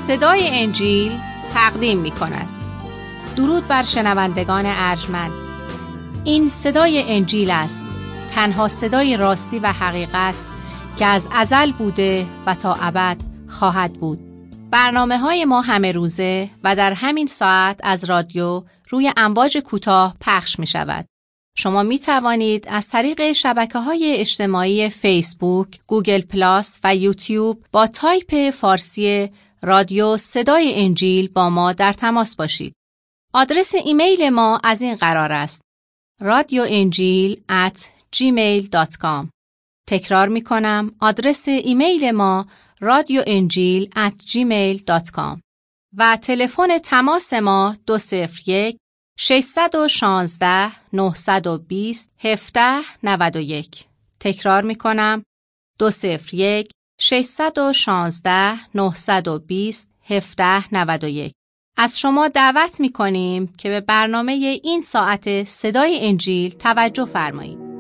صدای انجیل تقدیم می کند. درود بر شنوندگان ارجمند. این صدای انجیل است، تنها صدای راستی و حقیقت که از ازل بوده و تا ابد خواهد بود. برنامه‌های ما همه روزه و در همین ساعت از رادیو روی امواج کوتاه پخش می شود. شما می توانید از طریق شبکه‌های اجتماعی فیسبوک، گوگل پلاس و یوتیوب با تایپ فارسی رادیو صدای انجیل با ما در تماس باشید. آدرس ایمیل ما از این قرار است: radioenjil@gmail.com. تکرار می کنم، آدرس ایمیل ما radioenjil@gmail.com و تلفن تماس ما 201-616-920-1791. تکرار می کنم، 201-616-920-1791. از شما دعوت می کنیم که به برنامه این ساعت صدای انجیل توجه فرمایید.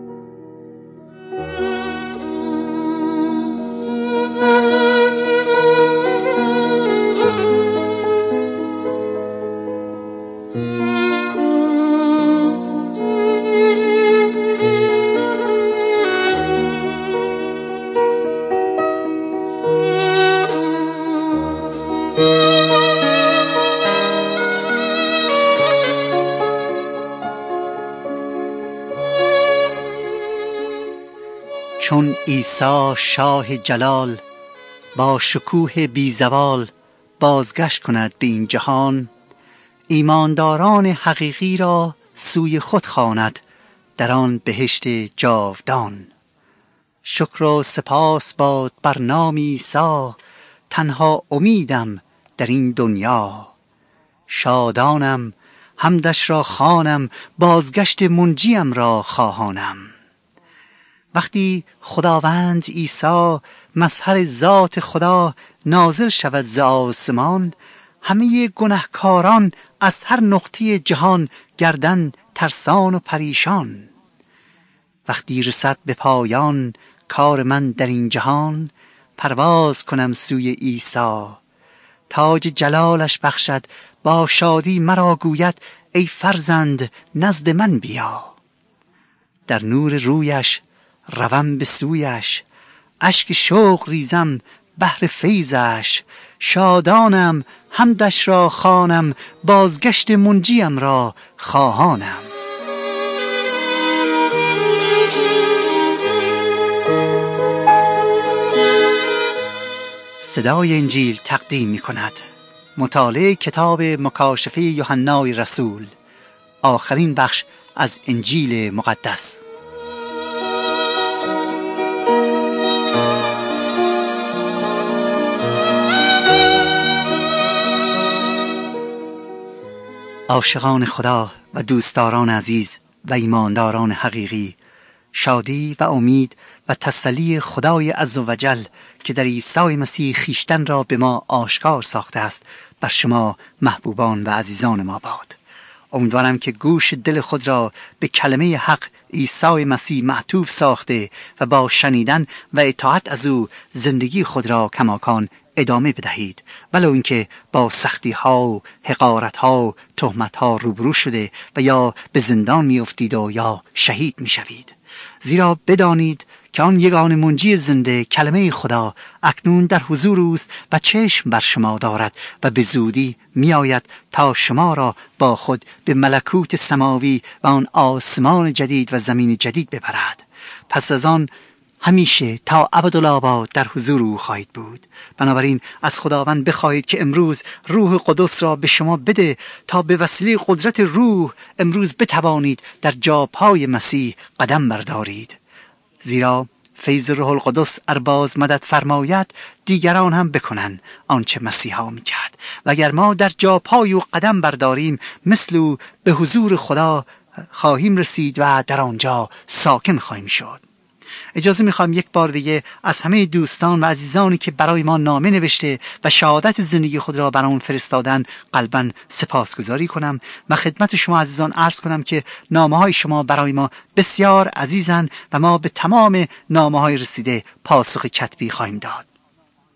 چون عیسی شاه جلال با شکوه بی زوال بازگشت کند به این جهان، ایمانداران حقیقی را سوی خود خواند در آن بهشت جاودان. شکر و سپاس باد بر نام عیسی، تنها امیدم در این دنیا. شادانم، حمدش را خوانم، بازگشت منجیم را خواهانم. وقتی خداوند عیسی مظهر ذات خدا نازل شود ز آسمان، همه گنهکاران از هر نقطه جهان گردن ترسان و پریشان. وقتی رسد به پایان کار من در این جهان، پرواز کنم سوی عیسی. تاج جلالش بخشد، با شادی مرا گوید ای فرزند نزد من بیا. در نور رویش روم به سویش، اشک شوق ریزم بهر فیضش. شادانم، حمدش را خوانم، بازگشت منجیم را خواهانم. صدای انجیل تقدیم می کند مطالعه کتاب مکاشفه یوحنای رسول، آخرین بخش از انجیل مقدس. عاشقان خدا و دوستداران عزیز و ایمانداران حقیقی، شادی و امید و تسلی خدای عزوجل که در عیسی مسیح خویشتن را به ما آشکار ساخته است بر شما محبوبان و عزیزان ما باد. امیدوارم که گوش دل خود را به کلمه حق عیسی مسیح معطوف ساخته و با شنیدن و اطاعت از او زندگی خود را کماکان ادامه بدهید، ولو اینکه با سختی ها و حقارت ها و تهمت ها روبرو شده و یا به زندان می افتید و یا شهید می شوید. زیرا بدانید که آن یگانه منجی زنده کلمه خدا اکنون در حضور اوست و چشم بر شما دارد و به زودی می آید تا شما را با خود به ملکوت سماوی و آن آسمان جدید و زمین جدید ببرد. پس از آن همیشه تا ابدالآباد در حضور او خواهید بود. بنابراین از خداوند بخواهید که امروز روح قدس را به شما بده تا به وسیله قدرت روح امروز بتوانید در جاپای مسیح قدم بردارید. زیرا فیض روح القدس ارباز مدد فرماید، دیگران هم بکنن آنچه مسیحا میکرد. و اگر ما در جاپای او قدم برداریم، مثل او به حضور خدا خواهیم رسید و در آنجا ساکن خواهیم شد. اجازه میخوام یک بار دیگه از همه دوستان و عزیزانی که برای ما نامه نوشته و شهادت زندگی خود را برامون فرستادن قلباً سپاسگزاری کنم و خدمت شما عزیزان عرض کنم که نامه‌های شما برای ما بسیار عزیزن و ما به تمام نامه‌های رسیده پاسخ کتبی خواهیم داد.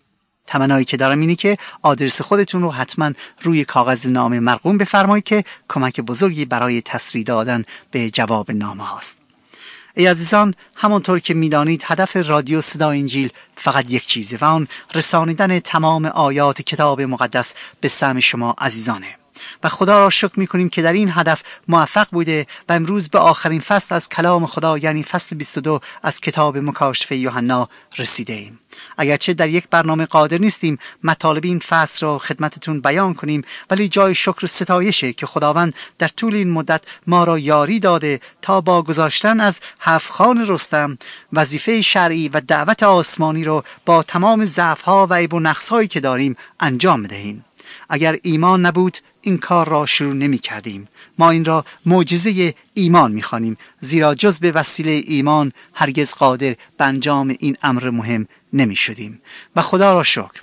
تمنایی که دارم اینه که آدرس خودتون رو حتما روی کاغذ نامه مرقوم بفرمایید که کمک بزرگی برای تسریع دادن به جواب نامه هاست. ای عزیزان، همانطور که میدانید هدف رادیو صدای انجیل فقط یک چیزه و آن رسانیدن تمام آیات کتاب مقدس به سمع شما عزیزانه و خدا را شکر میکنیم که در این هدف موفق بوده و امروز به آخرین فصل از کلام خدا یعنی فصل 22 از کتاب مکاشفه یوحنا رسیده ایم. اگرچه در یک برنامه قادر نیستیم مطالب این فصل را خدمتتون بیان کنیم، ولی جای شکر و ستایشه که خداوند در طول این مدت ما را یاری داده تا با گذاشتن از 7 خوان رستم وظیفه شرعی و دعوت آسمانی را با تمام ضعف‌ها و عیب و نقص‌هایی که داریم انجام بدهیم. اگر ایمان نبود این کار را شروع نمی کردیم. ما این را معجزه ایمان می خوانیم، زیرا جز به وسیله ایمان هرگز قادر به انجام این امر مهم نمی شدیم. و خدا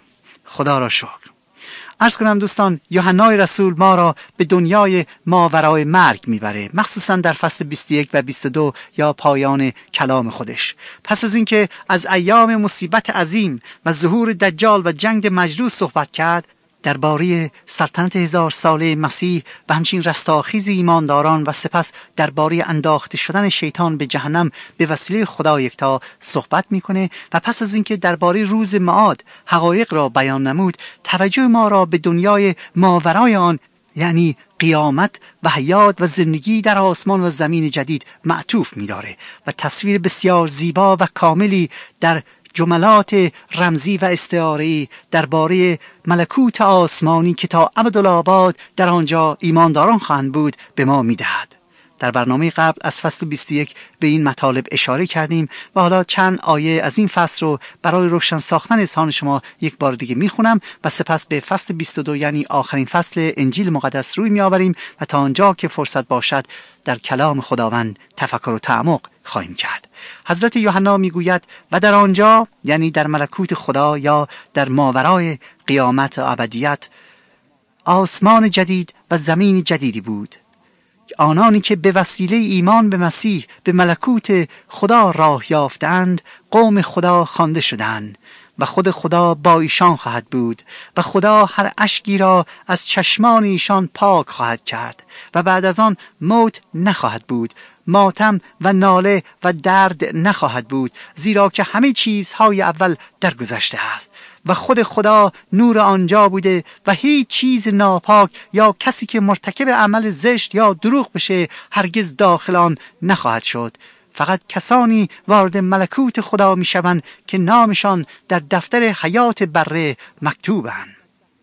را شکر. عرض کنم دوستان، یوحنای رسول ما را به دنیای ماورای مرگ میبره، مخصوصا در فصل 21 و 22 یا پایان کلام خودش. پس از اینکه از ایام مصیبت عظیم و ظهور دجال و جنگ مجلوس صحبت کرد، درباره سلطنت 1000 ساله مسیح و همچنین رستاخیز ایمانداران و سپس درباره انداخته شدن شیطان به جهنم به وسیله خدا یکتا صحبت میکنه و پس از اینکه درباره روز معاد حقایق را بیان نمود، توجه ما را به دنیای ماورای آن یعنی قیامت و حیات و زندگی در آسمان و زمین جدید معطوف می‌داره و تصویر بسیار زیبا و کاملی در جملات رمزی و استعاره‌ای درباره ملکوت آسمانی که تا ابدالآباد در آنجا ایمانداران خواهند بود به ما می‌دهد. در برنامه قبل از فصل 21 به این مطالب اشاره کردیم و حالا چند آیه از این فصل رو برای روشن ساختن اذهان شما یک بار دیگه میخونم و سپس به فصل 22 یعنی آخرین فصل انجیل مقدس روی میآوریم و تا آنجا که فرصت باشد در کلام خداوند تفکر و تعمق خواهیم کرد. حضرت یوحنا میگوید و در آنجا یعنی در ملکوت خدا یا در ماورای قیامت و ابدیت آسمان جدید و زمین جدیدی بود. آنانی که به وسیله ایمان به مسیح به ملکوت خدا راه یافتند قوم خدا خوانده شدند و خود خدا با ایشان خواهد بود و خدا هر اشکی را از چشمان ایشان پاک خواهد کرد و بعد از آن موت نخواهد بود، ماتم و ناله و درد نخواهد بود، زیرا که همه چیزهای اول درگذشته است و خود خدا نور آنجا بوده و هیچ چیز ناپاک یا کسی که مرتکب عمل زشت یا دروغ بشه هرگز داخل آن نخواهد شد. فقط کسانی وارد ملکوت خدا می شوند که نامشان در دفتر حیات بره مکتوبند.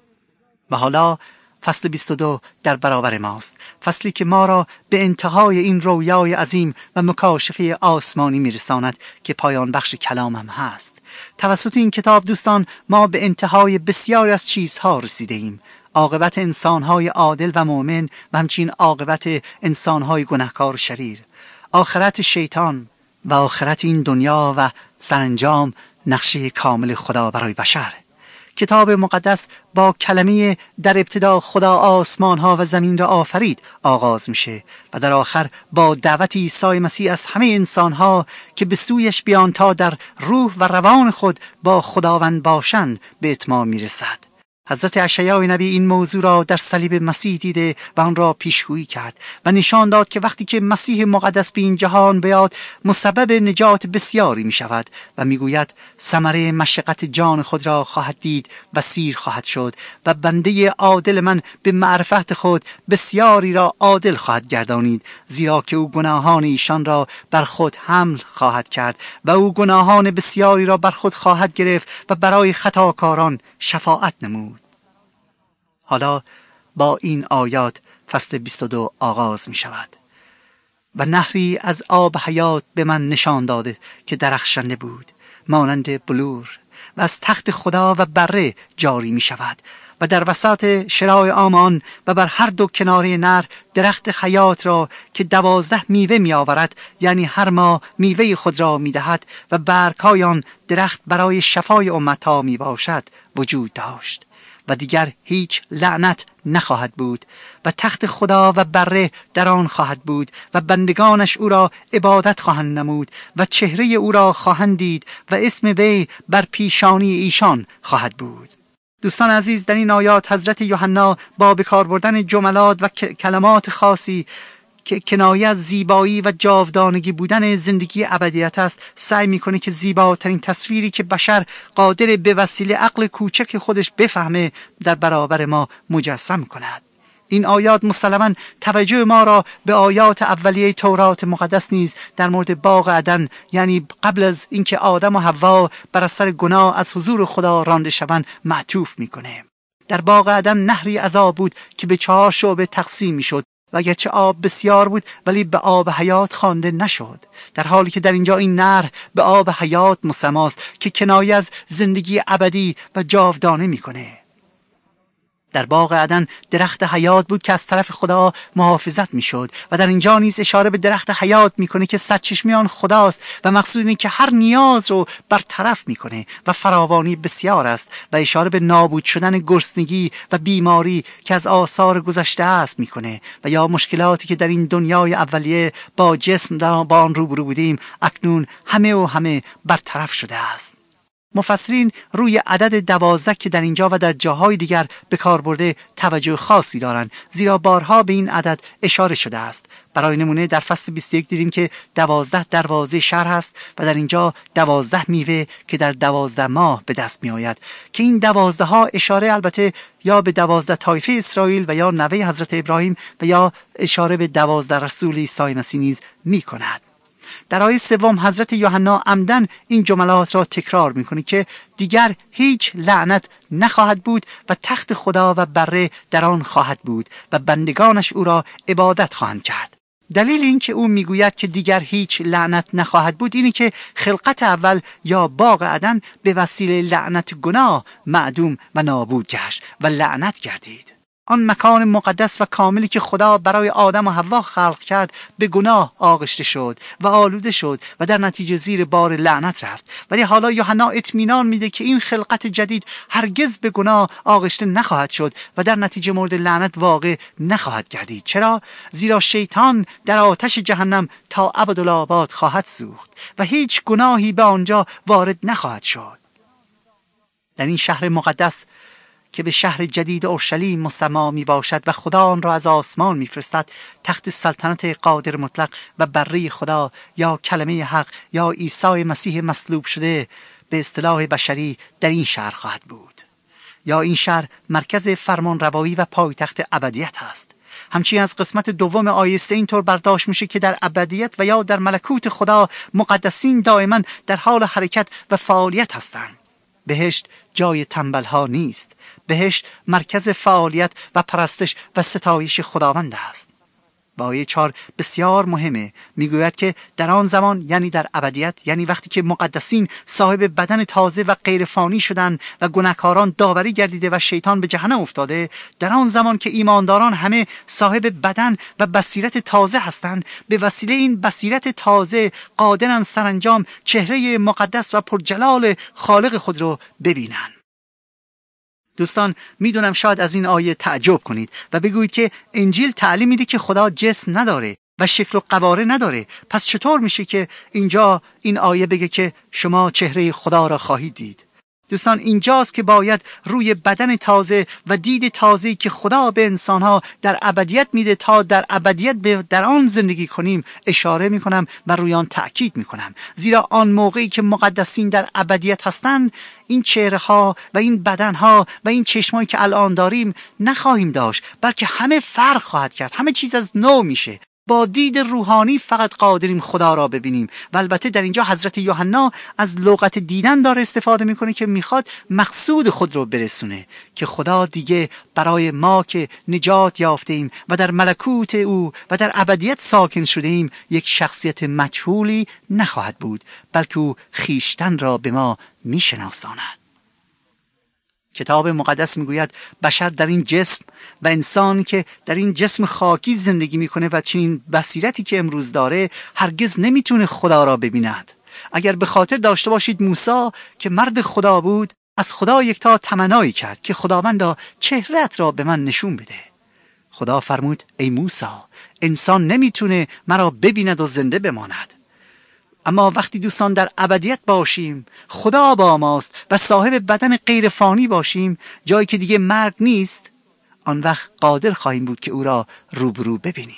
و حالا فصل 22 در برابر ماست، فصلی که ما را به انتهای این رویای عظیم و مکاشفه آسمانی میرساند که پایان بخش کلام هم هست. توسط این کتاب دوستان ما به انتهای بسیاری از چیزها رسیده ایم. عاقبت انسانهای عادل و مؤمن و همچنین عاقبت انسانهای گناهکار و شریر، آخرت شیطان و آخرت این دنیا و سرانجام نقشه کامل خدا برای بشر. کتاب مقدس با کلمه در ابتدا خدا آسمان ها و زمین را آفرید آغاز میشه و در آخر با دعوت عیسی مسیح از همه انسان ها که به سویش بیان تا در روح و روان خود با خداوند باشند به اتمام میرسد. حضرت اشعیا نبی این موضوع را در صلیب مسیح دیده و آن را پیشگویی کرد و نشان داد که وقتی که مسیح مقدس به این جهان بیاد مسبب نجات بسیاری می شود و می گوید ثمره مشقت جان خود را خواهد دید و سیر خواهد شد و بنده عادل من به معرفت خود بسیاری را عادل خواهد گردانید، زیرا که او گناهان ایشان را بر خود حمل خواهد کرد و او گناهان بسیاری را بر خود خواهد گرفت و برای خطاکاران شفاعت نمود. حالا با این آیات فصل 22 آغاز می شود. و نهری از آب حیات به من نشان داده که درخشنده بود مانند بلور و از تخت خدا و بره جاری می شود و در وسط شراع آمان و بر هر دو کناره نهر درخت حیات را که 12 میوه می آورد، یعنی هر ماه میوه خود را می دهد و برگ‌های آن درخت برای شفای امتها می باشد، وجود داشت. و دیگر هیچ لعنت نخواهد بود و تخت خدا و بره در آن خواهد بود و بندگانش او را عبادت خواهند نمود و چهره او را خواهند دید و اسم وی بر پیشانی ایشان خواهد بود. دوستان عزیز، در این آیات حضرت یوحنا با بکار بردن جملات و کلمات خاصی که کنایه از زیبایی و جاودانگی بودن زندگی ابدیت است سعی میکنه که زیباترین تصویری که بشر قادر به وسیله عقل کوچک خودش بفهمه در برابر ما مجسم کند. این آیات مسلماً توجه ما را به آیات اولیه تورات مقدس نیز در مورد باغ عدن، یعنی قبل از اینکه آدم و حوا بر اثر گناه از حضور خدا رانده شوند، معطوف میکنه. در باغ عدن نهری از آب بود که به 4 شعبه تقسیم میشد و اگرچه آب بسیار بود ولی به آب حیات خوانده نشد، در حالی که در اینجا این نهر به آب حیات مسماست که کنایه از زندگی ابدی و جاودانه میکنه. در باغ عدن درخت حیات بود که از طرف خدا محافظت میشد و در اینجا نیز اشاره به درخت حیات میکنه که سرچشمه آن خداست و مقصود اینه که هر نیاز رو برطرف میکنه و فراوانی بسیار است و اشاره به نابود شدن گرسنگی و بیماری که از آثار گذشته است میکنه و یا مشکلاتی که در این دنیای اولیه با جسم با آن روبرو بودیم اکنون همه برطرف شده است. مفسرین روی عدد 12 که در اینجا و در جاهای دیگر به کار برده توجه خاصی دارند، زیرا بارها به این عدد اشاره شده است. برای نمونه در فصل 21 دیدیم که 12 دروازه شهر هست و در اینجا 12 میوه که در 12 ماه به دست می آید که این 12 ها اشاره البته یا به 12 طایفه اسرائیل و یا نوه حضرت ابراهیم و یا اشاره به 12 رسول عیسی مسیح نیز می کند. در آیه 3 حضرت یوحنا عمدن این جملات را تکرار میکنه که دیگر هیچ لعنت نخواهد بود و تخت خدا و بره در آن خواهد بود و بندگانش او را عبادت خواهند کرد. دلیل این که او میگوید که دیگر هیچ لعنت نخواهد بود اینه که خلقت اول یا باغ عدن به وسیله لعنت گناه معدوم و نابود گشت و لعنت گردید. آن مکان مقدس و کاملی که خدا برای آدم و حوا خلق کرد به گناه آغشته شد و آلوده شد و در نتیجه زیر بار لعنت رفت. ولی حالا یوحنا اطمینان میده که این خلقت جدید هرگز به گناه آغشته نخواهد شد و در نتیجه مورد لعنت واقع نخواهد گردید. چرا؟ زیرا شیطان در آتش جهنم تا ابدالآباد خواهد سوخت و هیچ گناهی به آنجا وارد نخواهد شد. در این شهر مقدس که به شهر جدید اورشلیم مسما می باشد و خدا آن را از آسمان می فرستد، تخت سلطنت قادر مطلق و بره خدا یا کلمه حق یا عیسی مسیح مصلوب شده به اصطلاح بشری در این شهر خواهد بود. یا این شهر مرکز فرمان روایی و پایتخت ابدیت است. همچنین از قسمت 2 آیه 3 اینطور برداشت میشه که در ابدیت و یا در ملکوت خدا مقدسین دائما در حال حرکت و فعالیت هستند. بهشت جای تنبل‌ها نیست. بهشت مرکز فعالیت و پرستش و ستایش خداوند است. و آیه 4 بسیار مهمه، میگوید که در آن زمان یعنی در ابدیت، یعنی وقتی که مقدسین صاحب بدن تازه و غیر فانی شدن و گناهکاران داوری گردیده و شیطان به جهنم افتاده، در آن زمان که ایمانداران همه صاحب بدن و بصیرت تازه هستند، به وسیله این بصیرت تازه قادرن سرانجام چهره مقدس و پرجلال خالق خود رو ببینن. دوستان، میدونم شاید از این آیه تعجب کنید و بگویید که انجیل تعلیم میده که خدا جسم نداره و شکل و قواره نداره، پس چطور میشه که اینجا این آیه بگه که شما چهره خدا را خواهید دید؟ دوستان، اینجاست که باید روی بدن تازه و دید تازه‌ای که خدا به انسانها در ابدیت میده تا در ابدیت در آن زندگی کنیم اشاره میکنم و روی آن تأکید میکنم، زیرا آن موقعی که مقدسین در ابدیت هستند این چهره ها و این بدن ها و این چشمایی که الان داریم نخواهیم داشت، بلکه همه فرق خواهد کرد، همه چیز از نو میشه. با دید روحانی فقط قادریم خدا را ببینیم. و البته در اینجا حضرت یوحنا از لغت دیدن داره استفاده میکنه که میخواد مقصود خود رو برسونه که خدا دیگه برای ما که نجات یافته ایم و در ملکوت او و در ابدیت ساکن شده ایم یک شخصیت مجهولی نخواهد بود، بلکه او خیشتن را به ما میشناساند. کتاب مقدس میگوید بشر در این جسم و انسان که در این جسم خاکی زندگی میکنه و چنین بصیرتی که امروز داره هرگز نمیتونه خدا را ببیند. اگر به خاطر داشته باشید موسی که مرد خدا بود از خدا یکتا تمنایی کرد که خداوندا چهره‌ات را به من نشون بده. خدا فرمود ای موسی، انسان نمیتونه مرا ببیند و زنده بماند، اما وقتی دوستان در ابدیت باشیم، خدا با ماست و صاحب بدن غیر فانی باشیم، جایی که دیگه مرگ نیست، آن وقت قادر خواهیم بود که او را روبرو ببینیم.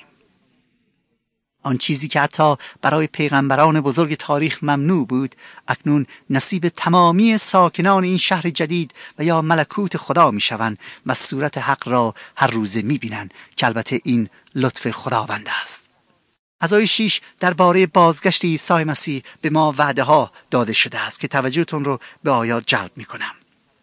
آن چیزی که حتی برای پیغمبران بزرگ تاریخ ممنوع بود، اکنون نصیب تمامی ساکنان این شهر جدید و یا ملکوت خدا می شوند و صورت حق را هر روزه می بینند که البته این لطف خداوند است. از آیه 6 درباره بازگشت عیسی مسیح به ما وعده ها داده شده است که توجهتون رو به آیات جلب می کنم.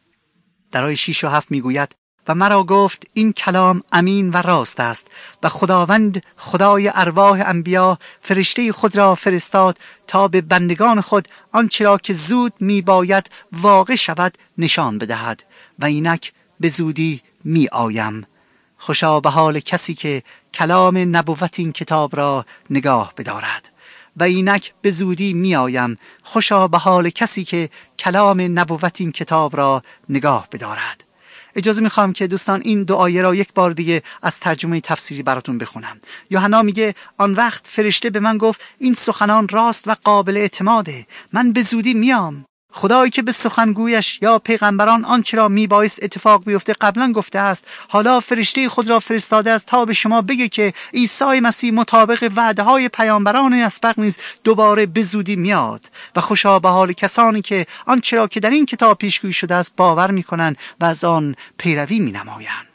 در آیه 6 و 7 می گوید و مرا گفت این کلام امین و راست است و خداوند خدای ارواح انبیا فرشته خود را فرستاد تا به بندگان خود آنچه را که زود می باید واقع شود نشان بدهد و اینک به زودی می آیم. خوشا به حال کسی که کلام نبوت این کتاب را نگاه بدارد. و اینک به زودی می آیم. خوشا به حال کسی که کلام نبوت این کتاب را نگاه بدارد. اجازه میخوام که دوستان این دو آیه را یک بار دیگه از ترجمه تفسیری براتون بخونم. یوحنا میگه آن وقت فرشته به من گفت این سخنان راست و قابل اعتماده. من به زودی میام. خدایی که به سخنگویش یا پیغمبران آنچه را میبایست اتفاق بیفته قبلا گفته است، حالا فرشته خود را فرستاده است تا به شما بگه که عیسی مسیح مطابق وعده‌های پیامبران اسبق نیز دوباره به زودی میاد. و خوشا به حال کسانی که آنچه را که در این کتاب پیشگویی شده است باور میکنند و از آن پیروی مینمایند.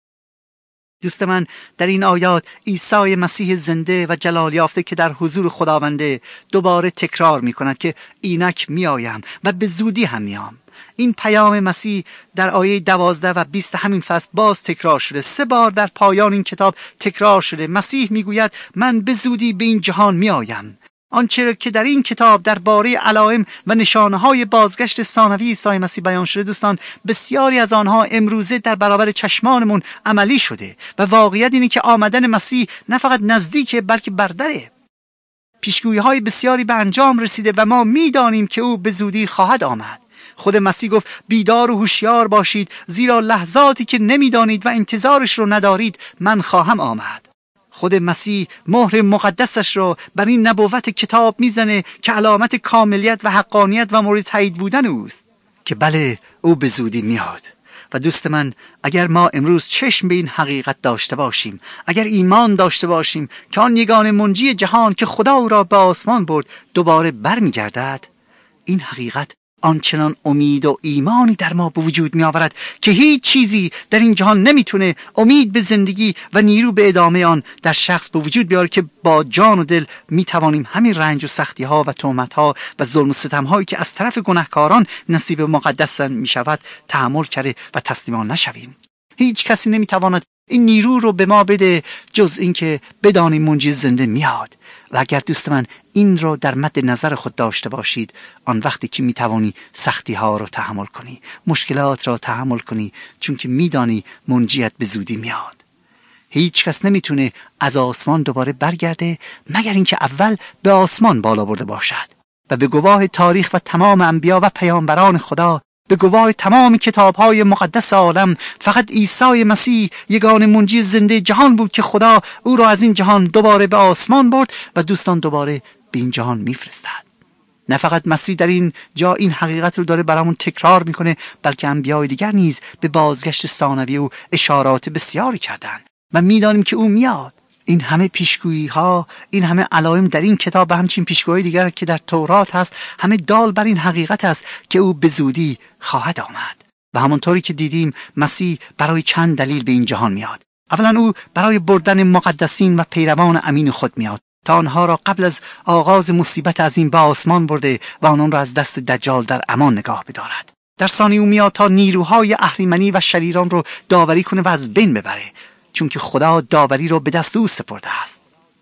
دوست من، در این آیات عیسی مسیح زنده و جلال یافته که در حضور خداونده دوباره تکرار می کند که اینک می آیم و به زودی هم میام. این پیام مسیح در آیه 12 و 20 همین فصل باز تکرار شده. 3 بار در پایان این کتاب تکرار شده. مسیح می گوید من به زودی به این جهان می آیم. آنچه که در این کتاب درباره علائم و نشانه‌های بازگشت ثانوی عیسی مسیح بیان شده دوستان، بسیاری از آنها امروزه در برابر چشمانمون عملی شده و واقعیت اینه که آمدن مسیح نه فقط نزدیکه بلکه بردره. پیشگویی‌های بسیاری به انجام رسیده و ما می‌دانیم که او به زودی خواهد آمد. خود مسیح گفت بیدار و هوشیار باشید، زیرا لحظاتی که نمی‌دانید و انتظارش رو ندارید من خواهم آمد. خود مسیح مهر مقدسش رو بر این نبوت کتاب میزنه که علامت کاملیت و حقانیت و مورد تایید بودن اوست که بله او به زودی میاد. و دوست من، اگر ما امروز چشم به این حقیقت داشته باشیم، اگر ایمان داشته باشیم که آن یگانه منجی جهان که خدا او را به آسمان برد دوباره برمیگردد، این حقیقت آنچنان امید و ایمانی در ما به وجود می آورد که هیچ چیزی در این جهان نمیتونه امید به زندگی و نیرو به ادامه آن در شخص به وجود بیاره که با جان و دل می توانیم همین رنج و سختی ها و تهمت ها و ظلم و ستم هایی که از طرف گناهکاران نصیب مقدس می شود تحمل کرده و تسلیم آن نشویم. هیچ کسی نمی تواند این نیرو رو به ما بده جز اینکه بدانیم منجی زنده میاد. و اگر دوست من این رو در مد نظر خود داشته باشید، آن وقتی که میتوانی سختی ها رو تحمل کنی، مشکلات رو تحمل کنی، چون که میدانی منجیت به زودی میاد. هیچ کس نمیتونه از آسمان دوباره برگرده مگر اینکه اول به آسمان بالا برده باشد و به گواه تاریخ و تمام انبیا و پیامبران خدا، به گواه تمام کتاب‌های مقدس عالم، فقط عیسی مسیح یگانه منجی زنده جهان بود که خدا او را از این جهان دوباره به آسمان برد و دوستان دوباره به این جهان میفرستد. نه فقط مسیح در این جا این حقیقت رو داره برامون تکرار میکنه، بلکه انبیاء دیگر نیز به بازگشت ثانوی او اشارات بسیاری کردن و میدانیم که او میاد. این همه پیشگویی ها، این همه علائم در این کتاب و همچین پیشگویی دیگر که در تورات هست، همه دال بر این حقیقت است که او به زودی خواهد آمد. و همونطوری که دیدیم مسیح برای چند دلیل به این جهان میاد. اولا او برای بردن مقدسین و پیروان امین خود میاد تا آنها را قبل از آغاز مصیبت عظیم به آسمان برده و آنان را از دست دجال در امان نگاه بدارد. در ثانی او میاد تا نیروهای اهریمنی و شریران رو داوری کنه و از بین ببره، چون که خدا داوری رو به دست او سپرده است.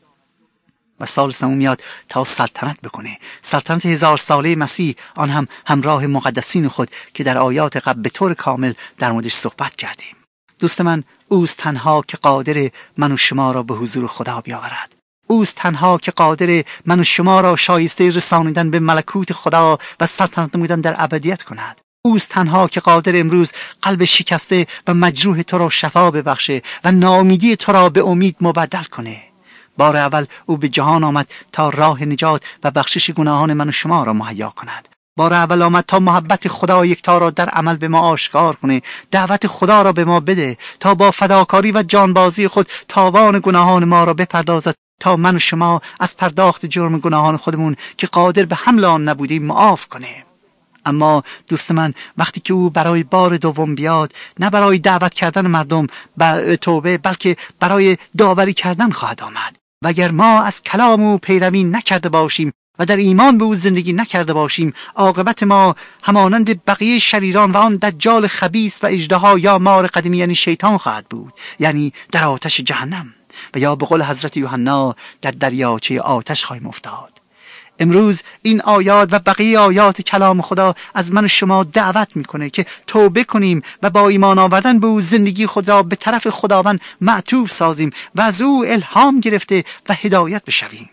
و ثالثاً او میاد تا سلطنت بکنه، سلطنت 1000 ساله مسیح، آن هم همراه مقدسین خود که در آیات قبل به طور کامل در موردش صحبت کردیم. دوست من، اوست تنها که قادر من و شما را به حضور خدا بیاورد. اوست تنها که قادر من و شما را شایسته رسانیدن به ملکوت خدا و سلطنت نمودن در ابدیت کند. اوست تنها که قادر امروز قلب شکسته و مجروح تو را شفا ببخشه و ناامیدی تو را به امید مبدل کنه. بار اول او به جهان آمد تا راه نجات و بخشش گناهان من و شما را مهیا کند. بار اول آمد تا محبت خدا یکتا را در عمل به ما آشکار کنه. دعوت خدا را به ما بده تا با فداکاری و جانبازی خود تاوان گناهان ما را بپردازد تا من و شما از پرداخت جرم گناهان خودمون که قادر به حمل آن نبودیم معاف کنه. اما دوست من، وقتی که او برای بار دوم بیاد، نه برای دعوت کردن مردم به توبه بلکه برای داوری کردن خواهد آمد. و اگر ما از کلام او پیروی نکرده باشیم و در ایمان به او زندگی نکرده باشیم، عاقبت ما همانند بقیه شریران و آن دجال خبیث و اژدها یا مار قدیمی یعنی شیطان خواهد بود، یعنی در آتش جهنم، و یا به قول حضرت یوحنا در دریاچه آتش خواهیم افتاد. امروز این آیات و بقیه آیات کلام خدا از من و شما دعوت میکنه که توبه کنیم و با ایمان آوردن به او زندگی خود را به طرف خداوند معطوف سازیم و از او الهام گرفته و هدایت بشویم.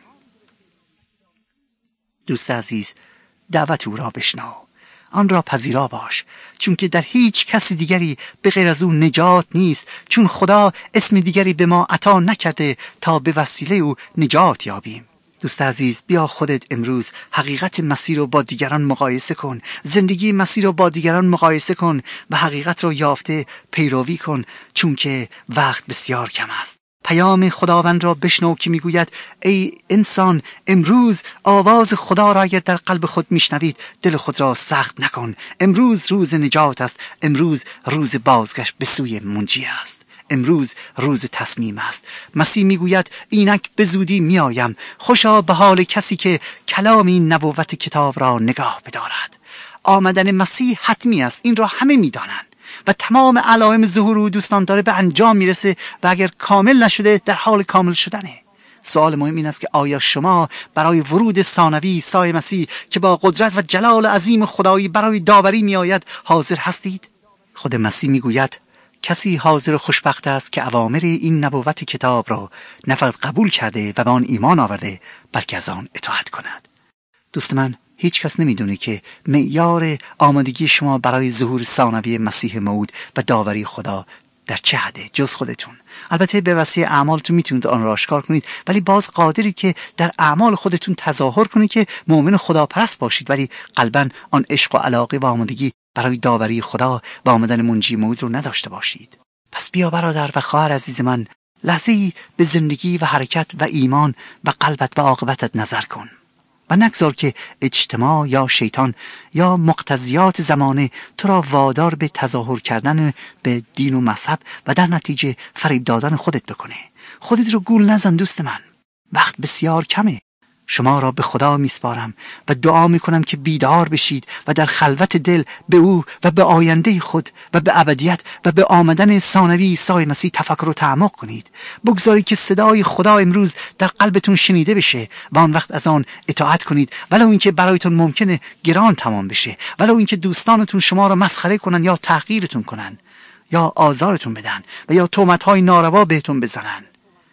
دوست عزیز، دعوت او را بشنو، آن را پذیرا باش، چون که در هیچ کسی دیگری به غیر از او نجات نیست، چون خدا اسم دیگری به ما عطا نکرده تا به وسیله او نجات یابیم. دوست عزیز، بیا خودت امروز حقیقت مسیح رو با دیگران مقایسه کن، زندگی مسیح رو با دیگران مقایسه کن و حقیقت رو یافته پیروی کن، چون که وقت بسیار کم است. پیام خداوند را بشنو که میگوید ای انسان، امروز آواز خدا را اگر در قلب خود میشنوید دل خود را سخت نکن. امروز روز نجات است، امروز روز بازگشت به سوی منجی است، امروز روز تصمیم است. مسیح میگوید اینک به زودی میآیم، خوشا به حال کسی که کلام این نبوت کتاب را نگاه بدارد. آمدن مسیح حتمی است، این را همه میدانند و تمام علائم ظهور او دوستان داره به انجام میرسه و اگر کامل نشده در حال کامل شدنه. سوال مهم این است که آیا شما برای ورود ثانوی عیسی مسیح که با قدرت و جلال عظیم خدایی برای داوری میآید حاضر هستید؟ خود مسیح میگوید کسی حاضر و خوشبخت است که اوامر این نبوت کتاب را نه فقط قبول کرده و به آن ایمان آورده بلکه از آن اطاعت کند. دوست من، هیچ کس نمیدونه که معیار آمادگی شما برای ظهور ثانوی مسیح موعود و داوری خدا در چه حده جز خودتون. البته به وسیله اعمالتون میتونید آن را آشکار کنید، ولی باز قادرید که در اعمال خودتون تظاهر کنید که مؤمن خداپرست باشید، ولی قلباً آن عشق و علاقه و آمادگی برای داوری خدا و آمدن منجی موعود رو نداشته باشید. پس بیا برادر و خواهر عزیز من، لحظه‌ای به زندگی و حرکت و ایمان و قلبت و عاقبتت نظر کن و نگذار که اجتماع یا شیطان یا مقتضیات زمانه تو را وادار به تظاهر کردن به دین و مذهب و در نتیجه فریب دادن خودت بکنه. خودت رو گول نزن دوست من، وقت بسیار کمه. شما را به خدا میسپارم و دعا میکنم که بیدار بشید و در خلوت دل به او و به آینده خود و به ابدیت و به آمدن ثانوی عیسی مسیح تفکر و تعمق کنید. بگذارید که صدای خدا امروز در قلبتون شنیده بشه و آن وقت از آن اطاعت کنید، ولو اینکه برایتون ممکنه گران تمام بشه، ولو اینکه دوستانتون شما را مسخره کنن یا تحقیرتون کنن یا آزارتون بدن و یا تهمت‌های ناروا بهتون بزنن.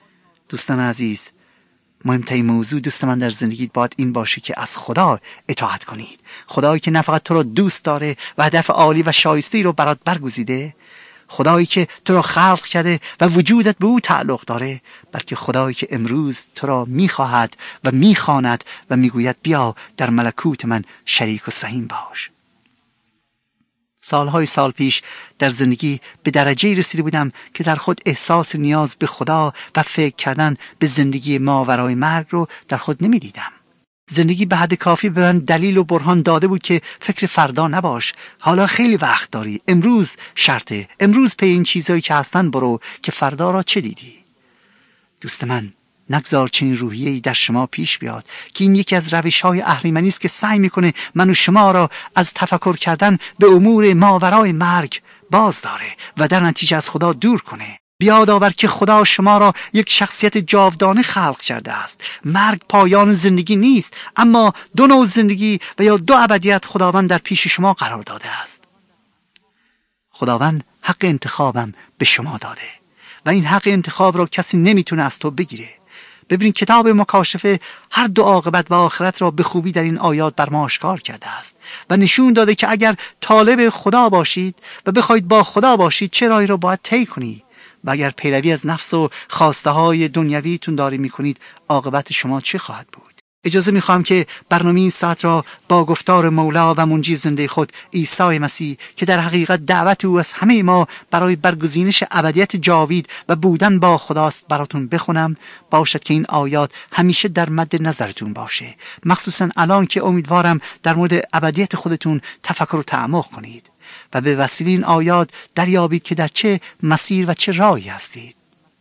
دوستان عزیز، مهمترین موضوع دوست من در زندگیت باید این باشه که از خدا اطاعت کنید. خدایی که نه فقط تو را دوست داره و هدف عالی و شایسته‌ای رو برات برگزیده، خدایی که تو را خلق کرده و وجودت به او تعلق داره، بلکه خدایی که امروز تو را میخواهد و میخواند و میگوید بیا در ملکوت من شریک و سهیم باش. سالهای سال پیش در زندگی به درجه‌ای رسیده بودم که در خود احساس نیاز به خدا و فکر کردن به زندگی ماورای مرگ رو در خود نمی‌دیدم. زندگی به حد کافی به من دلیل و برهان داده بود که فکر فردا نباش، حالا خیلی وقت داری، امروز شرطه، امروز پی این چیزایی که هستن برو که فردا را چه دیدی. دوست من، نگذار چنین روحیه‌ای در شما پیش بیاد که این یکی از روش‌های اهریمنی است که سعی می‌کنه من و شما را از تفکر کردن به امور ماورای مرگ باز داره و در نتیجه از خدا دور کنه. بیاد آور که خدا شما را یک شخصیت جاودانه خلق کرده است. مرگ پایان زندگی نیست، اما دو نوع زندگی و یا دو ابدیت خداوند در پیش شما قرار داده است. خداوند حق انتخابم به شما داده و این حق انتخاب را کسی نمیتونه از تو بگیره. ببینید کتاب مکاشفه هر دو عاقبت و آخرت را به خوبی در این آیات بر ما آشکار کرده است و نشون داده که اگر طالب خدا باشید و بخواید با خدا باشید چه راهی را باید طی کنید و اگر پیروی از نفس و خواسته های دنیویتون داری میکنید عاقبت شما چه خواهد بود؟ اجازه میخوام که برنامه این ساعت را با گفتار مولا و منجی زنده خود عیسی مسیح که در حقیقت دعوت او از همه ما برای برگزینش ابدیت جاوید و بودن با خداست براتون بخونم. باشد که این آیات همیشه در مد نظرتون باشه، مخصوصا الان که امیدوارم در مورد ابدیت خودتون تفکر و تعمق کنید و به وسیله این آیات دریابید که در چه مسیر و چه راهی هستید.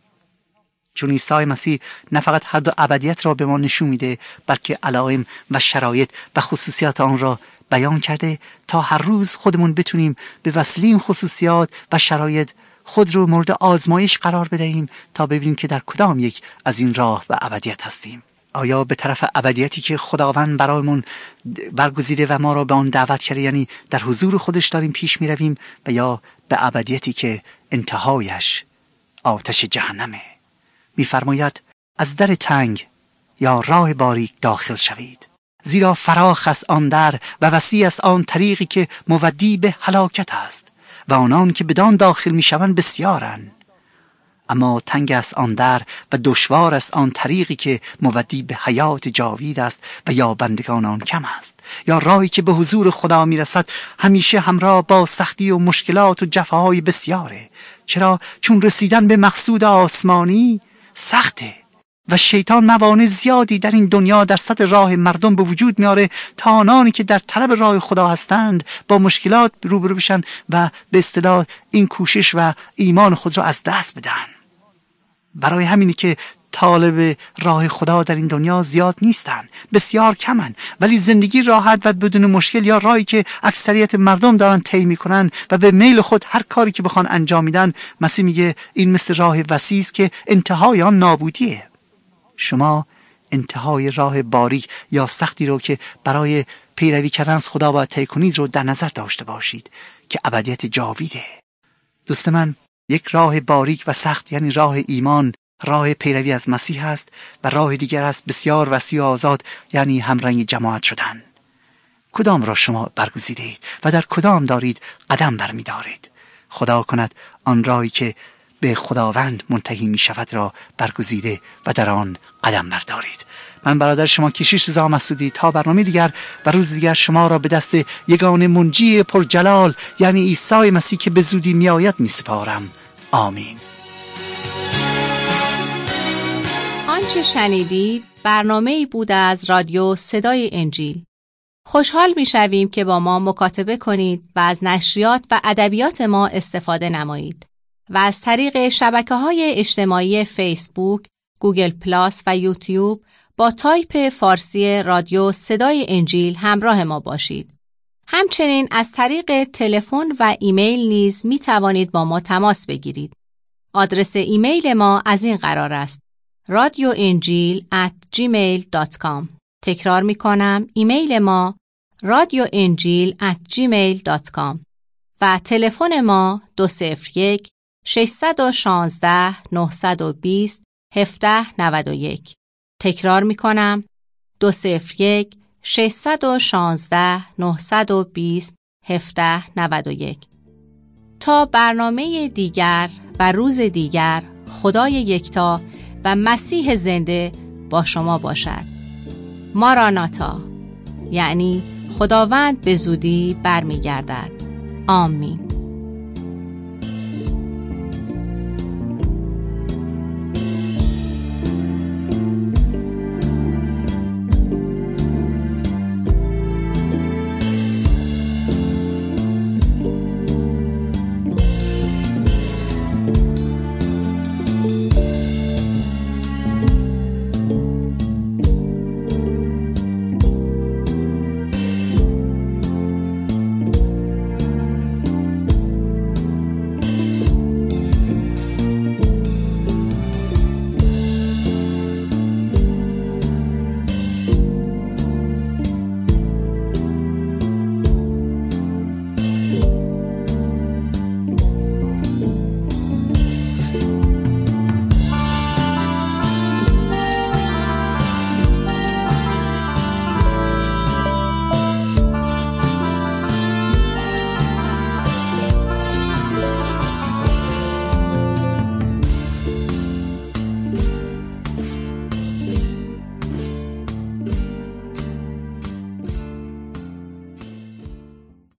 چون عیسی مسیح نه فقط هر دو ابدیت را به ما نشون میده بلکه علائم و شرایط و خصوصیات آن را بیان کرده تا هر روز خودمون بتونیم به وسیله این خصوصیات و شرایط خود رو مورد آزمایش قرار بدهیم تا ببینیم که در کدام یک از این راه و ابدیت هستیم. آیا به طرف ابدیتی که خداوند برایمون برگزیده و ما را به آن دعوت کرده، یعنی در حضور خودش داریم پیش می رویم، و یا به ابدیتی که انتهایش آتش جهنمه؟ می‌فرماید از در تنگ یا راه باریک داخل شوید، زیرا فراخ است آن در و وسیع است آن طریقی که مودی به هلاکت است و آنان که بدان داخل می‌شوند بسیارند. اما تنگ است آن در و دشوار است آن طریقی که مودی به حیات جاوید است و یا بندگان آن کم است. یا راهی که به حضور خدا میرسد همیشه همراه با سختی و مشکلات و جفاهای بسیاره. چرا؟ چون رسیدن به مقصود آسمانی سخته و شیطان موانع زیادی در این دنیا در سطح راه مردم به وجود میاره تا آنانی که در طلب راه خدا هستند با مشکلات روبرو بشن و به اصطلاح این کوشش و ایمان خود را از دست بدن. برای همینی که طالب راه خدا در این دنیا زیاد نیستن، بسیار کمن، ولی زندگی راحت و بدون مشکل یا راهی که اکثریت مردم دارن طی میکنن و به میل خود هر کاری که بخوان انجام میدن، مسیح میگه این مثل راه وسیع است که انتهای آن نابودیه. شما انتهای راه باریک یا سختی رو که برای پیروی کردن از خدا باید طی کنید رو در نظر داشته باشید که ابدیت جاویده. دوست من، یک راه باریک و سخت یعنی راه ایمان، راه پیروی از مسیح است، و راه دیگر است بسیار وسیع و آزاد یعنی همرنگ جماعت شدن. کدام را شما برگزیدید و در کدام دارید قدم برمی‌دارید؟ خدا کند آن راهی که به خداوند منتهی می شود را برگزیده و در آن قدم بردارید. من برادر شما کشیش رضا مسعودی تا برنامه دیگر و روز دیگر شما را به دست یگانه منجی پرجلال یعنی عیسی مسیح که به زودی می آید می سپارم. آمین. آنچه شنیدید برنامه‌ای بود از رادیو صدای انجیل. خوشحال می‌شویم که با ما مکاتبه کنید و از نشریات و ادبیات ما استفاده نمایید و از طریق شبکه‌های اجتماعی فیسبوک، گوگل پلاس و یوتیوب با تایپ فارسی رادیو صدای انجیل همراه ما باشید. همچنین از طریق تلفن و ایمیل نیز می توانید با ما تماس بگیرید. آدرس ایمیل ما از این قرار است: radioenjil@gmail.com. تکرار می کنم، ایمیل ما radioenjil@gmail.com و تلفن ما 201 616 920 1791. تکرار می کنم، 201 616 920 1791. تا برنامه دیگر و روز دیگر، خدای یکتا و مسیح زنده با شما باشد. ماراناتا، یعنی خداوند به زودی برمیگردد. آمین.